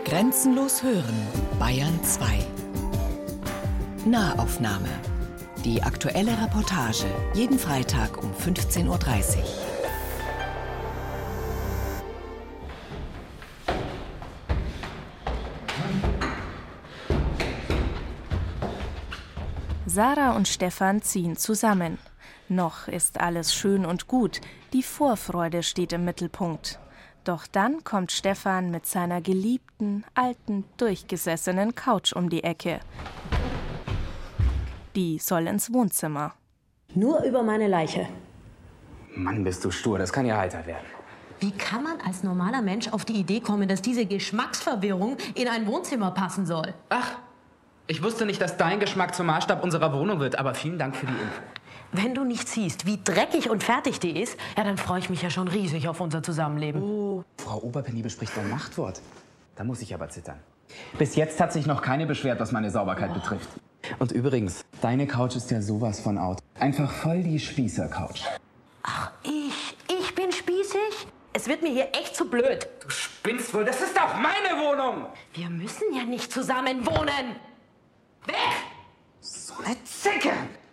Grenzenlos hören, Bayern 2. Nahaufnahme. Die aktuelle Reportage, jeden Freitag um 15:30 Uhr. Sarah und Stefan ziehen zusammen. Noch ist alles schön und gut, die Vorfreude steht im Mittelpunkt. Doch dann kommt Stefan mit seiner geliebten, alten, durchgesessenen Couch um die Ecke. Die soll ins Wohnzimmer. Nur über meine Leiche. Mann, bist du stur, das kann ja heiter werden. Wie kann man als normaler Mensch auf die Idee kommen, dass diese Geschmacksverwirrung in ein Wohnzimmer passen soll? Ach, ich wusste nicht, dass dein Geschmack zum Maßstab unserer Wohnung wird, aber vielen Dank für die Info. Wenn du nicht siehst, wie dreckig und fertig die ist, ja, dann freue ich mich ja schon riesig auf unser Zusammenleben. Oh, Frau Oberpenibel spricht ein Machtwort. Da muss ich aber zittern. Bis jetzt hat sich noch keine beschwert, was meine Sauberkeit betrifft. Und übrigens, deine Couch ist ja sowas von out. Einfach voll die Spießer-Couch. Ach, ich bin spießig? Es wird mir hier echt zu blöd. Du spinnst wohl, das ist doch meine Wohnung! Wir müssen ja nicht zusammen wohnen. Weg! So eine Zicke!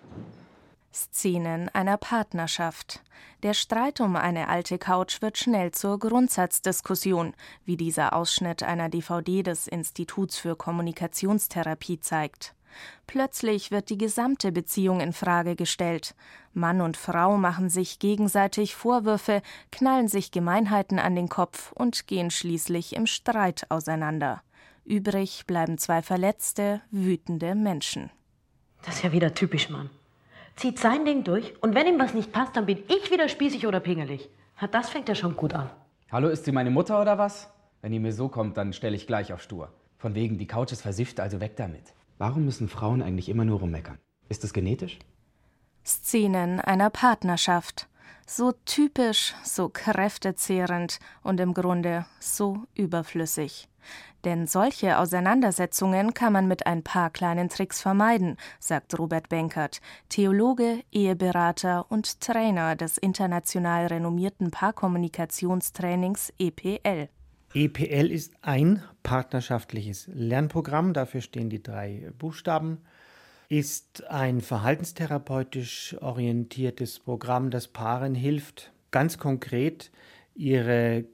Szenen einer Partnerschaft. Der Streit um eine alte Couch wird schnell zur Grundsatzdiskussion, wie dieser Ausschnitt einer DVD des Instituts für Kommunikationstherapie zeigt. Plötzlich wird die gesamte Beziehung in Frage gestellt. Mann und Frau machen sich gegenseitig Vorwürfe, knallen sich Gemeinheiten an den Kopf und gehen schließlich im Streit auseinander. Übrig bleiben zwei verletzte, wütende Menschen. Das ist ja wieder typisch, Mann. Zieht sein Ding durch und wenn ihm was nicht passt, dann bin ich wieder spießig oder pingelig. Ja, das fängt ja schon gut an. Hallo, ist sie meine Mutter oder was? Wenn ihr mir so kommt, dann stelle ich gleich auf stur. Von wegen, die Couch ist versifft, also weg damit. Warum müssen Frauen eigentlich immer nur rummeckern? Ist das genetisch? Szenen einer Partnerschaft. So typisch, so kräftezehrend und im Grunde so überflüssig. Denn solche Auseinandersetzungen kann man mit ein paar kleinen Tricks vermeiden, sagt Robert Benkert, Theologe, Eheberater und Trainer des international renommierten Paarkommunikationstrainings EPL. EPL ist ein partnerschaftliches Lernprogramm, dafür stehen die 3 Buchstaben, ist ein verhaltenstherapeutisch orientiertes Programm, das Paaren hilft, ganz konkret ihre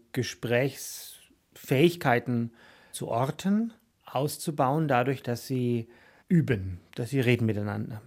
Gesprächsfähigkeiten zu orten, auszubauen, dadurch, dass sie üben, dass sie reden miteinander.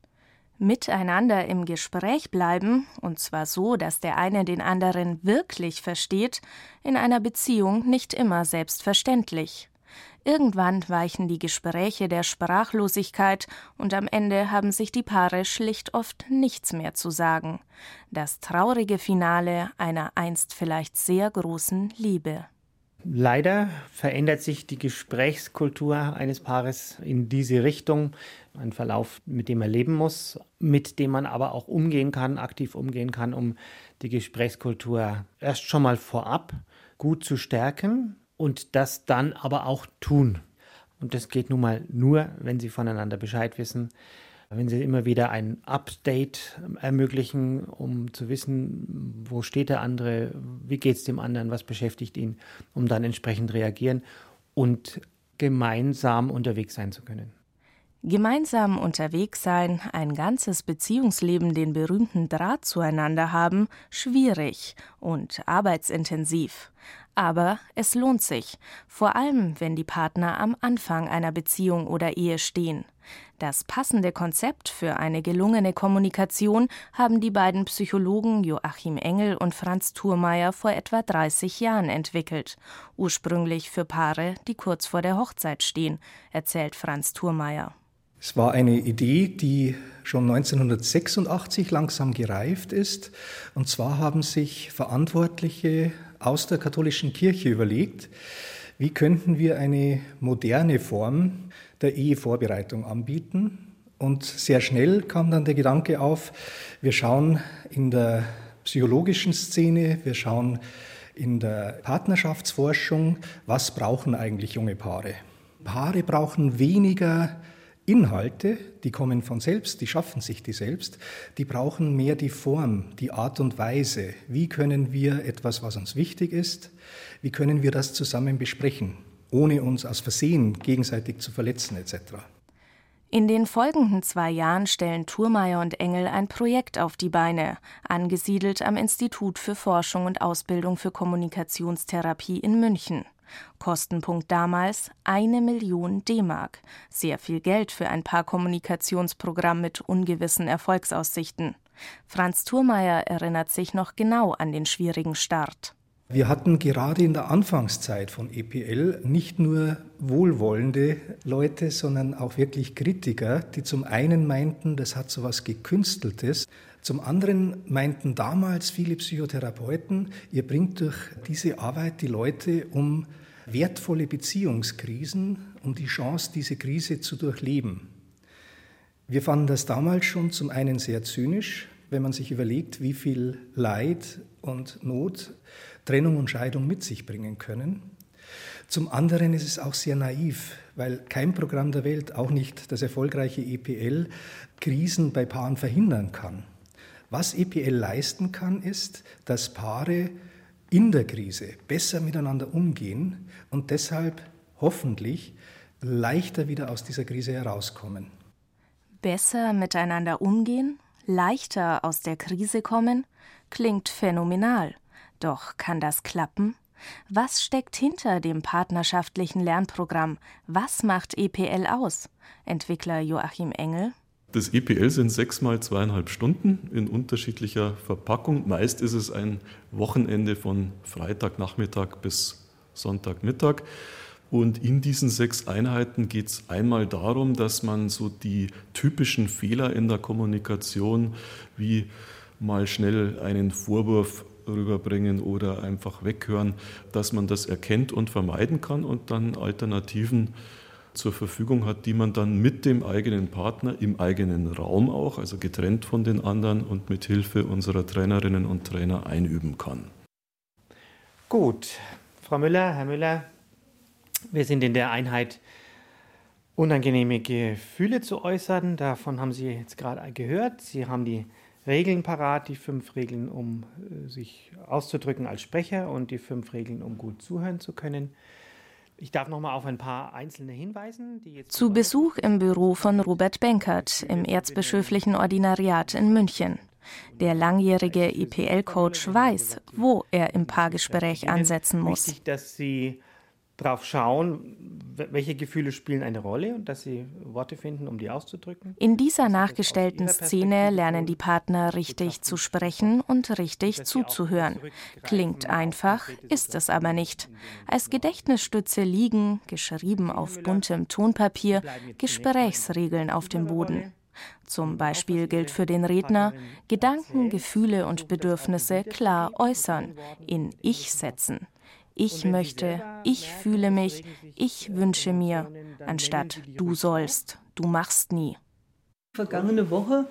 Miteinander im Gespräch bleiben, und zwar so, dass der eine den anderen wirklich versteht, in einer Beziehung nicht immer selbstverständlich. Irgendwann weichen die Gespräche der Sprachlosigkeit und am Ende haben sich die Paare schlicht oft nichts mehr zu sagen. Das traurige Finale einer einst vielleicht sehr großen Liebe. Leider verändert sich die Gesprächskultur eines Paares in diese Richtung. Ein Verlauf, mit dem man leben muss, mit dem man aber auch umgehen kann, aktiv umgehen kann, um die Gesprächskultur erst schon mal vorab gut zu stärken und das dann aber auch tun. Und das geht nun mal nur, wenn sie voneinander Bescheid wissen, wenn sie immer wieder ein Update ermöglichen, um zu wissen, wo steht der andere, wie geht es dem anderen, was beschäftigt ihn, um dann entsprechend reagieren und gemeinsam unterwegs sein zu können. Gemeinsam unterwegs sein, ein ganzes Beziehungsleben, den berühmten Draht zueinander haben, schwierig und arbeitsintensiv. Aber es lohnt sich, vor allem wenn die Partner am Anfang einer Beziehung oder Ehe stehen. Das passende Konzept für eine gelungene Kommunikation haben die beiden Psychologen Joachim Engel und Franz Thurmaier vor etwa 30 Jahren entwickelt. Ursprünglich für Paare, die kurz vor der Hochzeit stehen, erzählt Franz Thurmaier. Es war eine Idee, die schon 1986 langsam gereift ist. Und zwar haben sich Verantwortliche aus der katholischen Kirche überlegt, wie könnten wir eine moderne Form der Ehevorbereitung anbieten. Und sehr schnell kam dann der Gedanke auf, wir schauen in der psychologischen Szene, wir schauen in der Partnerschaftsforschung, was brauchen eigentlich junge Paare. Paare brauchen weniger Inhalte, die kommen von selbst, die schaffen sich die selbst, die brauchen mehr die Form, die Art und Weise. Wie können wir etwas, was uns wichtig ist, wie können wir das zusammen besprechen? ohne uns aus Versehen gegenseitig zu verletzen etc. In den folgenden 2 Jahren stellen Thurmaier und Engel ein Projekt auf die Beine, angesiedelt am Institut für Forschung und Ausbildung für Kommunikationstherapie in München. Kostenpunkt damals 1 Million D-Mark. Sehr viel Geld für ein Paarkommunikationsprogramm mit ungewissen Erfolgsaussichten. Franz Thurmaier erinnert sich noch genau an den schwierigen Start. Wir hatten gerade in der Anfangszeit von EPL nicht nur wohlwollende Leute, sondern auch wirklich Kritiker, die zum einen meinten, das hat so was Gekünsteltes. Zum anderen meinten damals viele Psychotherapeuten, ihr bringt durch diese Arbeit die Leute um wertvolle Beziehungskrisen, um die Chance, diese Krise zu durchleben. Wir fanden das damals schon zum einen sehr zynisch, wenn man sich überlegt, wie viel Leid und Not Trennung und Scheidung mit sich bringen können. Zum anderen ist es auch sehr naiv, weil kein Programm der Welt, auch nicht das erfolgreiche EPL, Krisen bei Paaren verhindern kann. Was EPL leisten kann, ist, dass Paare in der Krise besser miteinander umgehen und deshalb hoffentlich leichter wieder aus dieser Krise herauskommen. Besser miteinander umgehen? Leichter aus der Krise kommen? Klingt phänomenal. Doch kann das klappen? Was steckt hinter dem partnerschaftlichen Lernprogramm? Was macht EPL aus? Entwickler Joachim Engel. Das EPL sind 6 mal 2,5 Stunden in unterschiedlicher Verpackung. Meist ist es ein Wochenende von Freitagnachmittag bis Sonntagmittag. Und in diesen 6 Einheiten geht es einmal darum, dass man so die typischen Fehler in der Kommunikation, wie mal schnell einen Vorwurf rüberbringen oder einfach weghören, dass man das erkennt und vermeiden kann und dann Alternativen zur Verfügung hat, die man dann mit dem eigenen Partner im eigenen Raum auch, also getrennt von den anderen und mit Hilfe unserer Trainerinnen und Trainer einüben kann. Gut, Frau Müller, Herr Müller, wir sind in der Einheit unangenehme Gefühle zu äußern. Davon haben Sie jetzt gerade gehört. Sie haben die Regeln parat, die 5 Regeln, um sich auszudrücken als Sprecher und die 5 Regeln, um gut zuhören zu können. Ich darf noch mal auf ein paar einzelne hinweisen. Zu Besuch im Büro von Robert Benkert im Erzbischöflichen Ordinariat in München. Der langjährige EPL-Coach weiß, wo er im Paargespräch ansetzen muss. Wichtig, dass Sie drauf schauen, welche Gefühle spielen eine Rolle und dass Sie Worte finden, um die auszudrücken. In dieser nachgestellten Szene lernen die Partner richtig zu sprechen und richtig zuzuhören. Klingt einfach, ist es aber nicht. Als Gedächtnisstütze liegen, geschrieben auf buntem Tonpapier, Gesprächsregeln auf dem Boden. Zum Beispiel gilt für den Redner, Gedanken, Gefühle und Bedürfnisse klar äußern, in Ich setzen. Ich möchte, ich fühle mich, ich wünsche mir, anstatt du sollst, du machst nie. Vergangene Woche,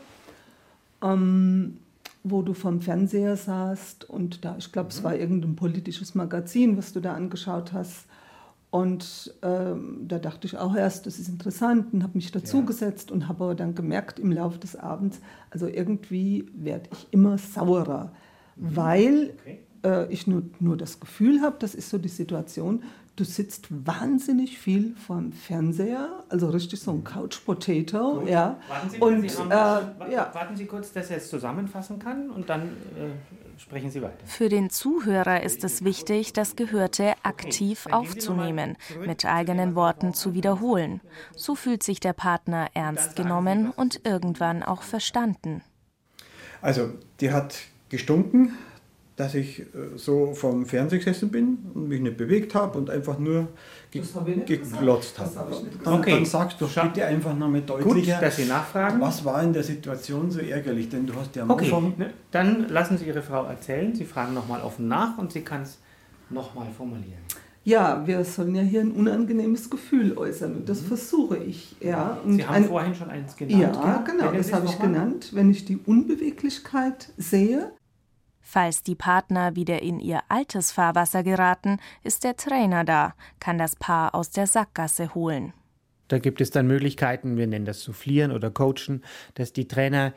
wo du vorm Fernseher saßt und da, ich glaube, es war irgendein politisches Magazin, was du da angeschaut hast. Und da dachte ich auch erst, das ist interessant und habe mich dazugesetzt und habe aber dann gemerkt im Laufe des Abends, also irgendwie werde ich immer saurer, weil ich nur das Gefühl habe, das ist so die Situation, du sitzt wahnsinnig viel vorm Fernseher, also richtig so ein Couch-Potato. Gut. Ja. Warten Sie kurz, dass er es zusammenfassen kann und dann sprechen Sie weiter. Für den Zuhörer ist es wichtig, das Gehörte aktiv aufzunehmen, mit eigenen Worten zu wiederholen. So fühlt sich der Partner ernst genommen und irgendwann auch verstanden. Also, die hat gestunken, dass ich so vom Fernseher gesessen bin und mich nicht bewegt habe und einfach nur geglotzt habe. Dann sagst du bitte einfach nochmal deutlicher, gut, dass Sie nachfragen. Was war in der Situation so ärgerlich? Denn du hast ja am Anfang... Dann lassen Sie Ihre Frau erzählen. Sie fragen nochmal offen nach und sie kann es nochmal formulieren. Ja, wir sollen ja hier ein unangenehmes Gefühl äußern und das versuche ich. Ja. Und Sie haben vorhin schon eins genannt. Ja, genau, das habe ich genannt. Wenn ich die Unbeweglichkeit sehe. Falls die Partner wieder in ihr altes Fahrwasser geraten, ist der Trainer da, kann das Paar aus der Sackgasse holen. Da gibt es dann Möglichkeiten, wir nennen das Soufflieren oder Coachen, dass die Trainer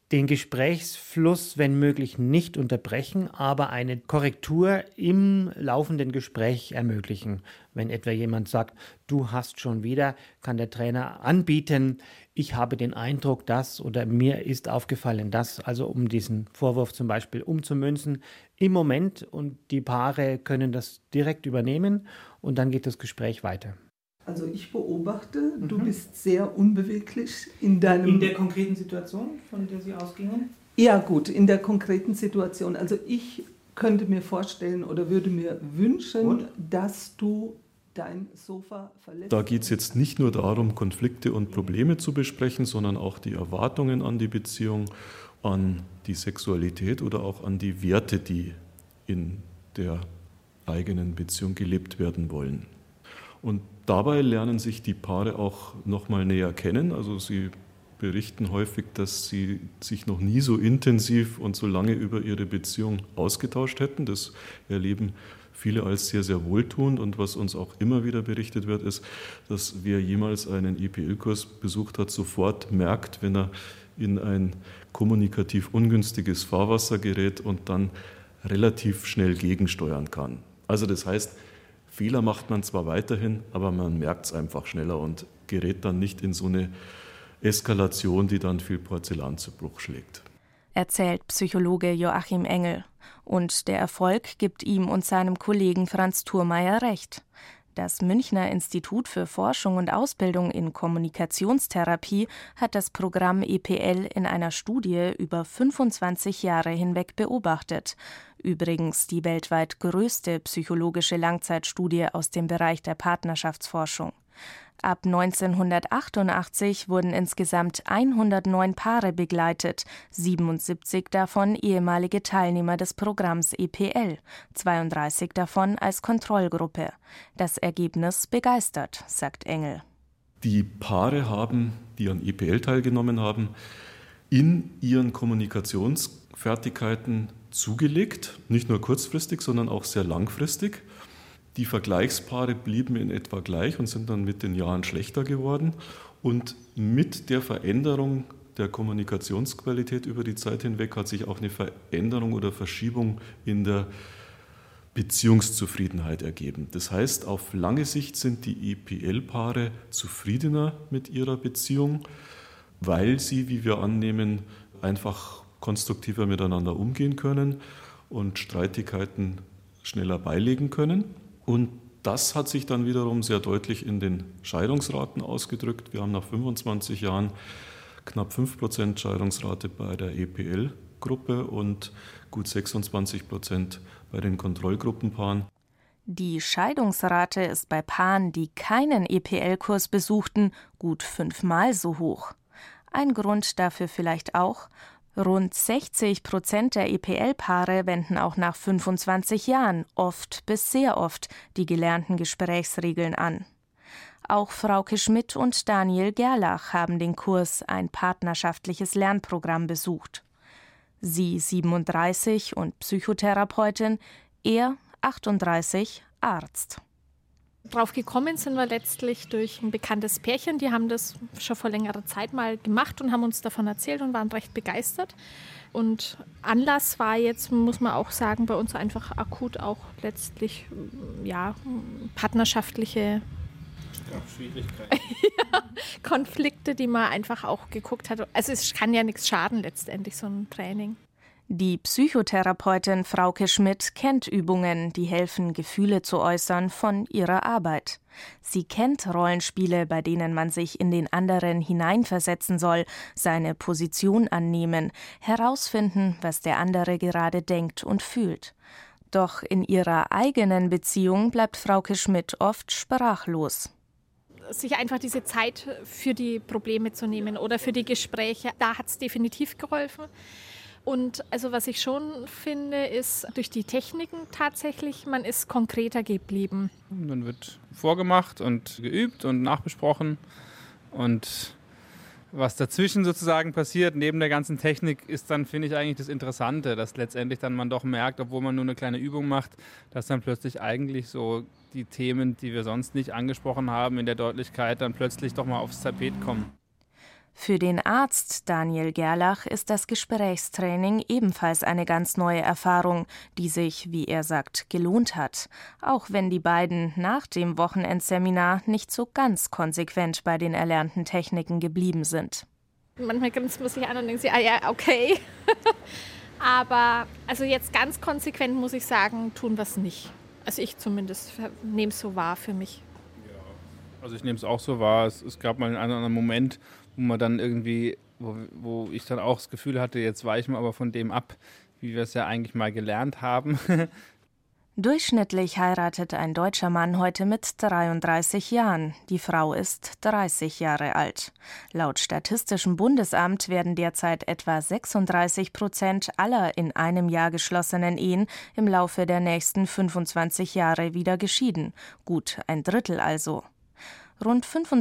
den Gesprächsfluss, wenn möglich, nicht unterbrechen, aber eine Korrektur im laufenden Gespräch ermöglichen. Wenn etwa jemand sagt, du hast schon wieder, kann der Trainer anbieten, ich habe den Eindruck, dass oder mir ist aufgefallen, dass, also um diesen Vorwurf zum Beispiel umzumünzen, im Moment, und die Paare können das direkt übernehmen und dann geht das Gespräch weiter. Also ich beobachte, du bist sehr unbeweglich in deinem... In der konkreten Situation, von der Sie ausgingen? Ja gut, in der konkreten Situation. Also ich könnte mir vorstellen oder würde mir wünschen, dass du dein Sofa verlässt. Da geht es jetzt nicht nur darum, Konflikte und Probleme zu besprechen, sondern auch die Erwartungen an die Beziehung, an die Sexualität oder auch an die Werte, die in der eigenen Beziehung gelebt werden wollen. Und dabei lernen sich die Paare auch noch mal näher kennen. Also sie berichten häufig, dass sie sich noch nie so intensiv und so lange über ihre Beziehung ausgetauscht hätten. Das erleben viele als sehr, sehr wohltuend. Und was uns auch immer wieder berichtet wird, ist, dass wer jemals einen EPL-Kurs besucht hat, sofort merkt, wenn er in ein kommunikativ ungünstiges Fahrwasser gerät und dann relativ schnell gegensteuern kann. Also das heißt, Fehler macht man zwar weiterhin, aber man merkt es einfach schneller und gerät dann nicht in so eine Eskalation, die dann viel Porzellan zu Bruch schlägt. Erzählt Psychologe Joachim Engel. Und der Erfolg gibt ihm und seinem Kollegen Franz Thurmeier recht. Das Münchner Institut für Forschung und Ausbildung in Kommunikationstherapie hat das Programm EPL in einer Studie über 25 Jahre hinweg beobachtet. Übrigens die weltweit größte psychologische Langzeitstudie aus dem Bereich der Partnerschaftsforschung. Ab 1988 wurden insgesamt 109 Paare begleitet, 77 davon ehemalige Teilnehmer des Programms EPL, 32 davon als Kontrollgruppe. Das Ergebnis begeistert, sagt Engel. Die Paare haben, die an EPL teilgenommen haben, in ihren Kommunikationsfertigkeiten zugelegt, nicht nur kurzfristig, sondern auch sehr langfristig. Die Vergleichspaare blieben in etwa gleich und sind dann mit den Jahren schlechter geworden. Und mit der Veränderung der Kommunikationsqualität über die Zeit hinweg hat sich auch eine Veränderung oder Verschiebung in der Beziehungszufriedenheit ergeben. Das heißt, auf lange Sicht sind die EPL-Paare zufriedener mit ihrer Beziehung, weil sie, wie wir annehmen, einfach konstruktiver miteinander umgehen können und Streitigkeiten schneller beilegen können. Und das hat sich dann wiederum sehr deutlich in den Scheidungsraten ausgedrückt. Wir haben nach 25 Jahren knapp 5% Scheidungsrate bei der EPL-Gruppe und gut 26% bei den Kontrollgruppenpaaren. Die Scheidungsrate ist bei Paaren, die keinen EPL-Kurs besuchten, gut 5-mal so hoch. Ein Grund dafür vielleicht auch: Rund 60% der EPL-Paare wenden auch nach 25 Jahren oft bis sehr oft die gelernten Gesprächsregeln an. Auch Frauke Schmidt und Daniel Gerlach haben den Kurs Ein partnerschaftliches Lernprogramm besucht. Sie 37 und Psychotherapeutin, er 38, Arzt. Drauf gekommen sind wir letztlich durch ein bekanntes Pärchen, die haben das schon vor längerer Zeit mal gemacht und haben uns davon erzählt und waren recht begeistert. Und Anlass war jetzt, muss man auch sagen, bei uns einfach akut auch letztlich partnerschaftliche Schwierigkeiten. Konflikte, die man einfach auch geguckt hat. Also es kann ja nichts schaden letztendlich, so ein Training. Die Psychotherapeutin Frauke Schmidt kennt Übungen, die helfen, Gefühle zu äußern, von ihrer Arbeit. Sie kennt Rollenspiele, bei denen man sich in den anderen hineinversetzen soll, seine Position annehmen, herausfinden, was der andere gerade denkt und fühlt. Doch in ihrer eigenen Beziehung bleibt Frauke Schmidt oft sprachlos. Sich einfach diese Zeit für die Probleme zu nehmen oder für die Gespräche, da hat es definitiv geholfen. Und also was ich schon finde, ist durch die Techniken tatsächlich, man ist konkreter geblieben. Dann wird vorgemacht und geübt und nachbesprochen. Und was dazwischen sozusagen passiert, neben der ganzen Technik, ist dann, finde ich, eigentlich das Interessante, dass letztendlich dann man doch merkt, obwohl man nur eine kleine Übung macht, dass dann plötzlich eigentlich so die Themen, die wir sonst nicht angesprochen haben, in der Deutlichkeit dann plötzlich doch mal aufs Tapet kommen. Für den Arzt Daniel Gerlach ist das Gesprächstraining ebenfalls eine ganz neue Erfahrung, die sich, wie er sagt, gelohnt hat, auch wenn die beiden nach dem Wochenendseminar nicht so ganz konsequent bei den erlernten Techniken geblieben sind. Manchmal grinst man sich an und denkt sich, ja, okay. Aber also jetzt ganz konsequent muss ich sagen, tun wir es nicht. Also ich zumindest nehme es so wahr für mich. Ja, also ich nehme es auch so wahr. Es gab mal einen anderen Moment, wo man dann irgendwie, wo ich dann auch das Gefühl hatte, jetzt weichen wir aber von dem ab, wie wir es ja eigentlich mal gelernt haben. Durchschnittlich heiratet ein deutscher Mann heute mit 33 Jahren. Die Frau ist 30 Jahre alt. Laut Statistischem Bundesamt werden derzeit etwa 36% aller in einem Jahr geschlossenen Ehen im Laufe der nächsten 25 Jahre wieder geschieden. Gut ein Drittel also. Rund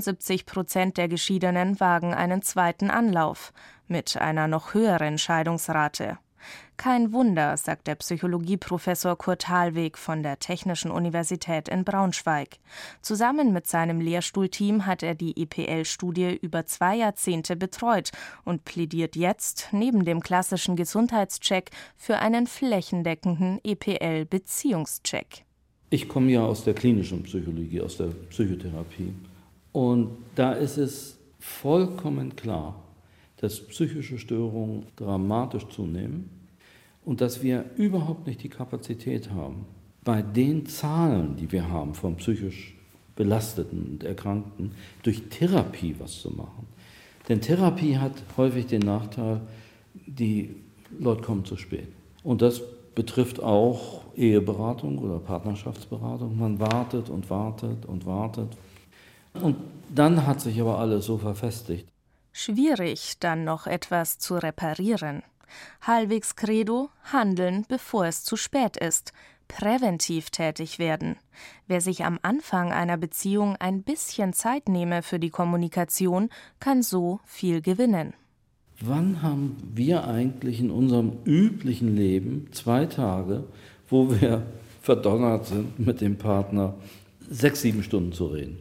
75% der Geschiedenen wagen einen zweiten Anlauf, mit einer noch höheren Scheidungsrate. Kein Wunder, sagt der Psychologieprofessor Kurt Halweg von der Technischen Universität in Braunschweig. Zusammen mit seinem Lehrstuhlteam hat er die EPL-Studie über 2 Jahrzehnte betreut und plädiert jetzt, neben dem klassischen Gesundheitscheck, für einen flächendeckenden EPL-Beziehungscheck. Ich komme ja aus der klinischen Psychologie, aus der Psychotherapie. Und da ist es vollkommen klar, dass psychische Störungen dramatisch zunehmen und dass wir überhaupt nicht die Kapazität haben, bei den Zahlen, die wir haben von psychisch Belasteten und Erkrankten, durch Therapie was zu machen. Denn Therapie hat häufig den Nachteil, die Leute kommen zu spät. Und das betrifft auch Eheberatung oder Partnerschaftsberatung. Man wartet und wartet und wartet. Und dann hat sich aber alles so verfestigt. Schwierig, dann noch etwas zu reparieren. Halwegs Credo: handeln, bevor es zu spät ist. Präventiv tätig werden. Wer sich am Anfang einer Beziehung ein bisschen Zeit nehme für die Kommunikation, kann so viel gewinnen. Wann haben wir eigentlich in unserem üblichen Leben 2 Tage, wo wir verdonnert sind, mit dem Partner 6, 7 Stunden zu reden?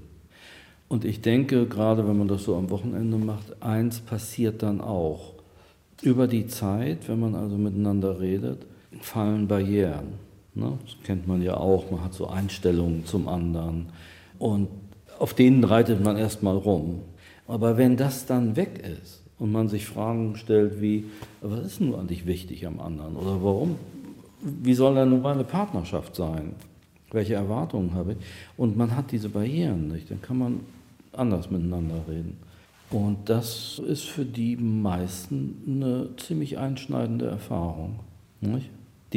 Und ich denke, gerade wenn man das so am Wochenende macht, eins passiert dann auch. Über die Zeit, wenn man also miteinander redet, fallen Barrieren. Ne? Das kennt man ja auch, man hat so Einstellungen zum anderen und auf denen reitet man erstmal rum. Aber wenn das dann weg ist und man sich Fragen stellt wie, was ist nun eigentlich wichtig am anderen oder warum, wie soll denn nun meine Partnerschaft sein? Welche Erwartungen habe ich? Und man hat diese Barrieren nicht, dann kann man anders miteinander reden. Und das ist für die meisten eine ziemlich einschneidende Erfahrung. Nicht?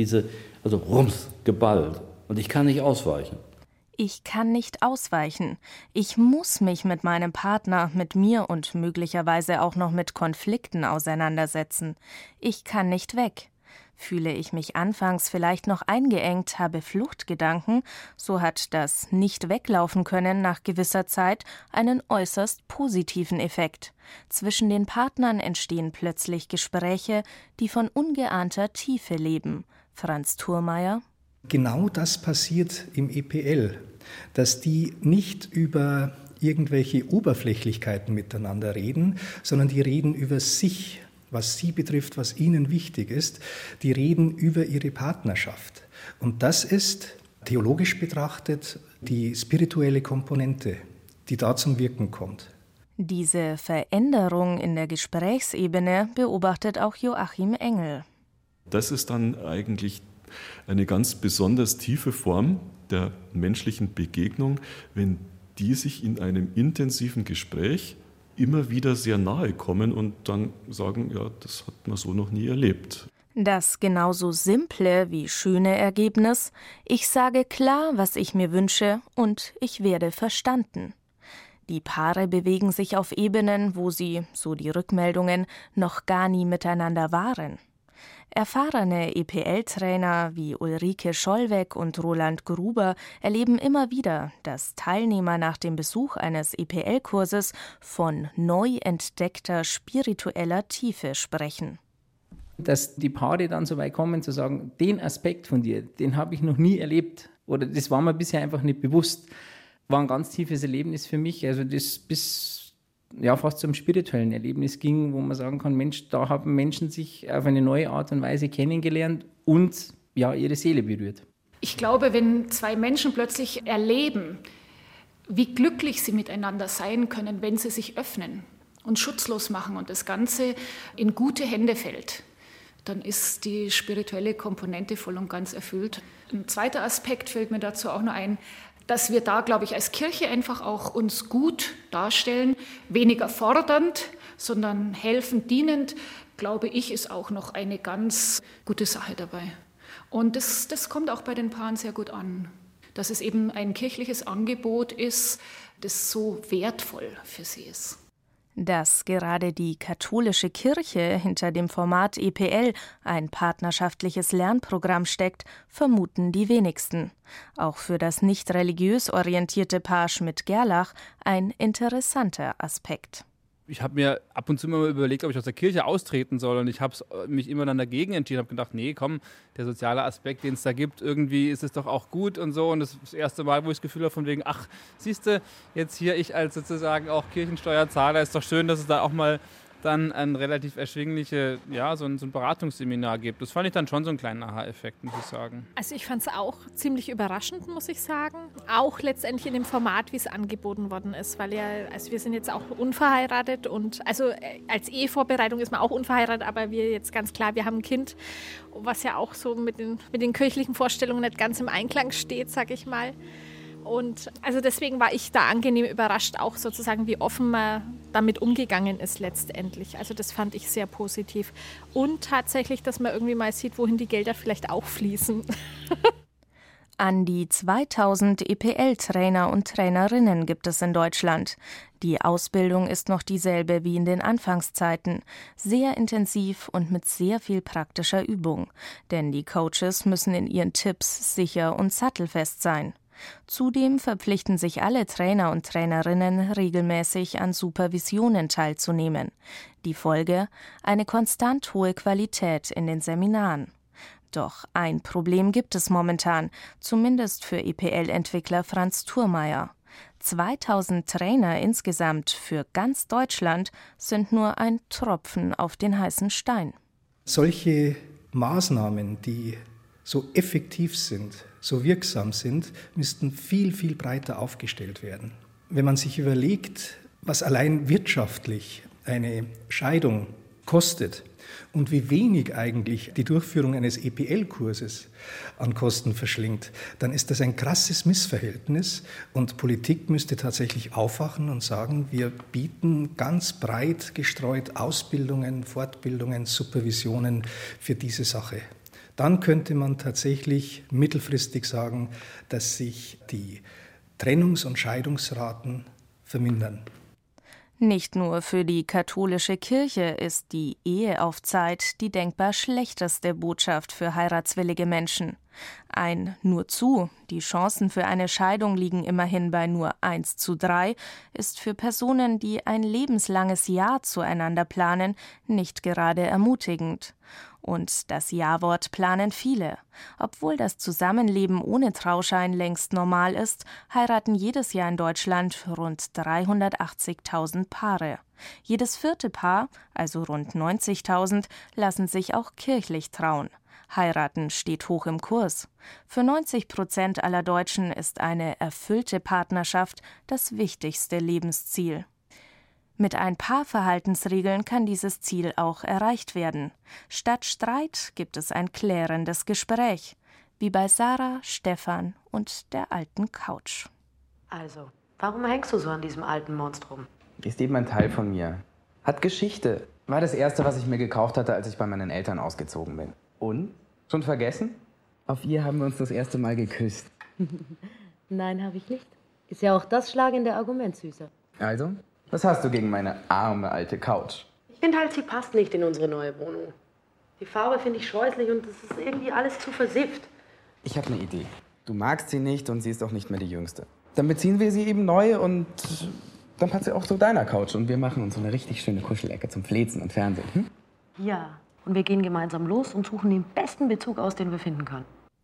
Also rums, geballt. Und ich kann nicht ausweichen. Ich kann nicht ausweichen. Ich muss mich mit meinem Partner, mit mir und möglicherweise auch noch mit Konflikten auseinandersetzen. Ich kann nicht weg. Fühle ich mich anfangs vielleicht noch eingeengt, habe Fluchtgedanken, so hat das Nicht-Weglaufen-Können nach gewisser Zeit einen äußerst positiven Effekt. Zwischen den Partnern entstehen plötzlich Gespräche, die von ungeahnter Tiefe leben. Franz Thurmeier: Genau das passiert im EPL, dass die nicht über irgendwelche Oberflächlichkeiten miteinander reden, sondern die reden über sich, was sie betrifft, was ihnen wichtig ist. Die reden über ihre Partnerschaft. Und das ist, theologisch betrachtet, die spirituelle Komponente, die da zum Wirken kommt. Diese Veränderung in der Gesprächsebene beobachtet auch Joachim Engel. Das ist dann eigentlich eine ganz besonders tiefe Form der menschlichen Begegnung, wenn die sich in einem intensiven Gespräch immer wieder sehr nahe kommen und dann sagen, ja, das hat man so noch nie erlebt. Das genauso simple wie schöne Ergebnis: ich sage klar, was ich mir wünsche, und ich werde verstanden. Die Paare bewegen sich auf Ebenen, wo sie, so die Rückmeldungen, noch gar nie miteinander waren. Erfahrene EPL-Trainer wie Ulrike Schollweg und Roland Gruber erleben immer wieder, dass Teilnehmer nach dem Besuch eines EPL-Kurses von neu entdeckter spiritueller Tiefe sprechen. Dass die Paare dann so weit kommen zu sagen, den Aspekt von dir, den habe ich noch nie erlebt oder das war mir bisher einfach nicht bewusst, war ein ganz tiefes Erlebnis für mich. Also das bis ja fast zum spirituellen Erlebnis ging, wo man sagen kann, Mensch, da haben Menschen sich auf eine neue Art und Weise kennengelernt und ja ihre Seele berührt. Ich glaube, wenn zwei Menschen plötzlich erleben, wie glücklich sie miteinander sein können, wenn sie sich öffnen und schutzlos machen und das Ganze in gute Hände fällt, dann ist die spirituelle Komponente voll und ganz erfüllt. Ein zweiter Aspekt fällt mir dazu auch noch ein, dass wir da, glaube ich, als Kirche einfach auch uns gut darstellen, weniger fordernd, sondern helfend, dienend, glaube ich, ist auch noch eine ganz gute Sache dabei. Und das kommt auch bei den Paaren sehr gut an, dass es eben ein kirchliches Angebot ist, das so wertvoll für sie ist. Dass gerade die katholische Kirche hinter dem Format EPL, ein partnerschaftliches Lernprogramm, steckt, vermuten die wenigsten. Auch für das nicht religiös orientierte Paar Schmidt-Gerlach ein interessanter Aspekt. Ich habe mir ab und zu mal überlegt, ob ich aus der Kirche austreten soll, und ich habe mich immer dann dagegen entschieden, habe gedacht, nee, komm, der soziale Aspekt, den es da gibt, irgendwie ist es doch auch gut und so. Und das ist das erste Mal, wo ich das Gefühl habe von wegen, ach, siehste, jetzt hier ich als sozusagen auch Kirchensteuerzahler, ist doch schön, dass es da auch mal dann ein relativ erschwingliche, ja, so ein Beratungsseminar gibt. Das fand ich dann schon so einen kleinen Aha-Effekt, muss ich sagen. Also ich fand es auch ziemlich überraschend, muss ich sagen. Auch letztendlich in dem Format, wie es angeboten worden ist, weil also wir sind jetzt auch unverheiratet und also als Ehevorbereitung ist man auch unverheiratet, aber wir jetzt ganz klar, wir haben ein Kind, was ja auch so mit den kirchlichen Vorstellungen nicht ganz im Einklang steht, sag ich mal. Und also deswegen war ich da angenehm überrascht, auch sozusagen, wie offen man damit umgegangen ist letztendlich. Also das fand ich sehr positiv. Und tatsächlich, dass man irgendwie mal sieht, wohin die Gelder vielleicht auch fließen. An die 2000 EPL-Trainer und Trainerinnen gibt es in Deutschland. Die Ausbildung ist noch dieselbe wie in den Anfangszeiten, sehr intensiv und mit sehr viel praktischer Übung. Denn die Coaches müssen in ihren Tipps sicher und sattelfest sein. Zudem verpflichten sich alle Trainer und Trainerinnen, regelmäßig an Supervisionen teilzunehmen. Die Folge: eine konstant hohe Qualität in den Seminaren. Doch ein Problem gibt es momentan, zumindest für EPL-Entwickler Franz Thurmeier. 2000 Trainer insgesamt für ganz Deutschland sind nur ein Tropfen auf den heißen Stein. Solche Maßnahmen, die so effektiv sind, so wirksam sind, müssten viel, viel breiter aufgestellt werden. Wenn man sich überlegt, was allein wirtschaftlich eine Scheidung kostet und wie wenig eigentlich die Durchführung eines EPL-Kurses an Kosten verschlingt, dann ist das ein krasses Missverhältnis und Politik müsste tatsächlich aufwachen und sagen, wir bieten ganz breit gestreut Ausbildungen, Fortbildungen, Supervisionen für diese Sache. Dann könnte man tatsächlich mittelfristig sagen, dass sich die Trennungs- und Scheidungsraten vermindern. Nicht nur für die katholische Kirche ist die Ehe auf Zeit die denkbar schlechteste Botschaft für heiratswillige Menschen. Ein nur zu, die Chancen für eine Scheidung liegen immerhin bei nur 1:3, ist für Personen, die ein lebenslanges Ja zueinander planen, nicht gerade ermutigend. Und das Ja-Wort planen viele. Obwohl das Zusammenleben ohne Trauschein längst normal ist, heiraten jedes Jahr in Deutschland rund 380.000 Paare. Jedes vierte Paar, also rund 90.000, lassen sich auch kirchlich trauen. Heiraten steht hoch im Kurs. Für 90% aller Deutschen ist eine erfüllte Partnerschaft das wichtigste Lebensziel. Mit ein paar Verhaltensregeln kann dieses Ziel auch erreicht werden. Statt Streit gibt es ein klärendes Gespräch, wie bei Sarah, Stefan und der alten Couch. Also, warum hängst du so an diesem alten Monstrum? Ist eben ein Teil von mir. Hat Geschichte. War das erste, was ich mir gekauft hatte, als ich bei meinen Eltern ausgezogen bin. Und? Schon vergessen? Auf ihr haben wir uns das erste Mal geküsst. Nein, habe ich nicht. Ist ja auch das schlagende Argument, Süßer. Also? Was hast du gegen meine arme alte Couch? Ich finde halt, sie passt nicht in unsere neue Wohnung. Die Farbe finde ich scheußlich und es ist irgendwie alles zu versifft. Ich habe eine Idee. Du magst sie nicht und sie ist auch nicht mehr die Jüngste. Dann beziehen wir sie eben neu und dann passt sie auch zu deiner Couch. Und wir machen uns so eine richtig schöne Kuschelecke zum Flezen und Fernsehen. Ja, und wir gehen gemeinsam los und suchen den besten Bezug aus, den wir finden können.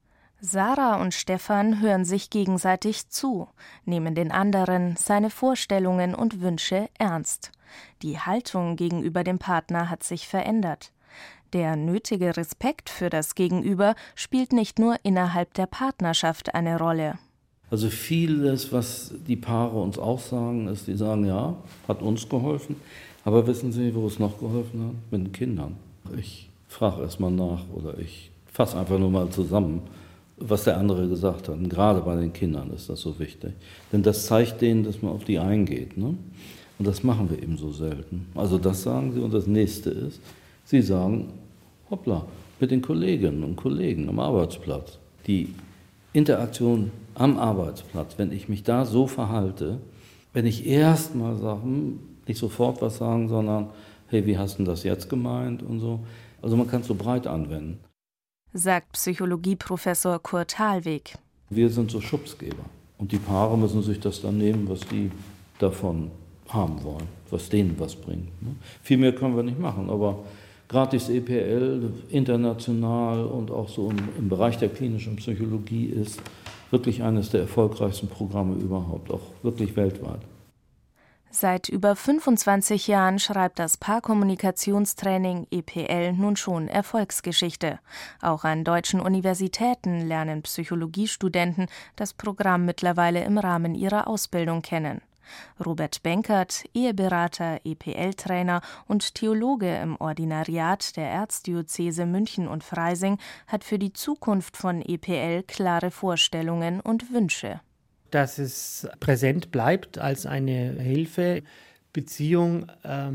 Sarah und Stefan hören sich gegenseitig zu, nehmen den anderen, seine Vorstellungen und Wünsche ernst. Die Haltung gegenüber dem Partner hat sich verändert. Der nötige Respekt für das Gegenüber spielt nicht nur innerhalb der Partnerschaft eine Rolle. Also vieles, was die Paare uns auch sagen, ist, die sagen, ja, hat uns geholfen, aber wissen Sie, wo es noch geholfen hat? Mit den Kindern. Ich frage erst mal nach oder ich fasse einfach nur mal zusammen, was der andere gesagt hat. Und gerade bei den Kindern ist das so wichtig. Denn das zeigt denen, dass man auf die eingeht. Ne? Und das machen wir eben so selten. Also das sagen sie. Und das Nächste ist, sie sagen, hoppla, mit den Kolleginnen und Kollegen am Arbeitsplatz. Die Interaktion am Arbeitsplatz, wenn ich mich da so verhalte, wenn ich erst mal sage, nicht sofort was sagen, sondern, hey, wie hast du das jetzt gemeint und so. Also man kann es so breit anwenden. Sagt Psychologieprofessor Kurt Halweg. Wir sind so Schubsgeber. Und die Paare müssen sich das dann nehmen, was die davon haben wollen, was denen was bringt. Ne? Viel mehr können wir nicht machen, aber gratis EPL international und auch so im Bereich der klinischen Psychologie ist wirklich eines der erfolgreichsten Programme überhaupt, auch wirklich weltweit. Seit über 25 Jahren schreibt das Paarkommunikationstraining EPL nun schon Erfolgsgeschichte. Auch an deutschen Universitäten lernen Psychologiestudenten das Programm mittlerweile im Rahmen ihrer Ausbildung kennen. Robert Benkert, Eheberater, EPL-Trainer und Theologe im Ordinariat der Erzdiözese München und Freising, hat für die Zukunft von EPL klare Vorstellungen und Wünsche. Dass es präsent bleibt als eine Hilfe. Beziehung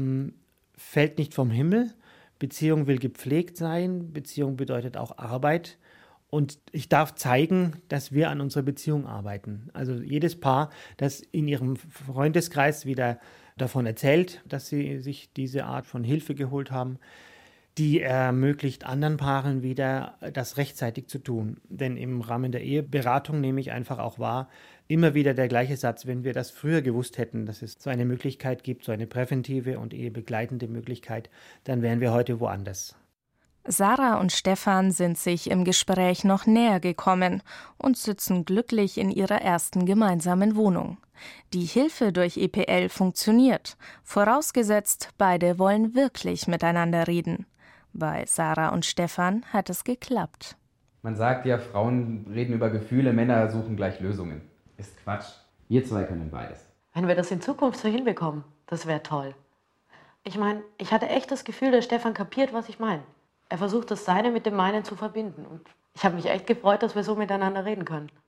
fällt nicht vom Himmel. Beziehung will gepflegt sein. Beziehung bedeutet auch Arbeit. Und ich darf zeigen, dass wir an unserer Beziehung arbeiten. Also jedes Paar, das in ihrem Freundeskreis wieder davon erzählt, dass sie sich diese Art von Hilfe geholt haben, die ermöglicht anderen Paaren wieder, das rechtzeitig zu tun. Denn im Rahmen der Eheberatung nehme ich einfach auch wahr, immer wieder der gleiche Satz, wenn wir das früher gewusst hätten, dass es so eine Möglichkeit gibt, so eine präventive und ehebegleitende Möglichkeit, dann wären wir heute woanders. Sarah und Stefan sind sich im Gespräch noch näher gekommen und sitzen glücklich in ihrer ersten gemeinsamen Wohnung. Die Hilfe durch EPL funktioniert, vorausgesetzt, beide wollen wirklich miteinander reden. Bei Sarah und Stefan hat es geklappt. Man sagt ja, Frauen reden über Gefühle, Männer suchen gleich Lösungen. Ist Quatsch. Wir zwei können beides. Wenn wir das in Zukunft so hinbekommen, das wäre toll. Ich meine, ich hatte echt das Gefühl, dass Stefan kapiert, was ich meine. Er versucht, das Seine mit dem Meinen zu verbinden. Und ich habe mich echt gefreut, dass wir so miteinander reden können.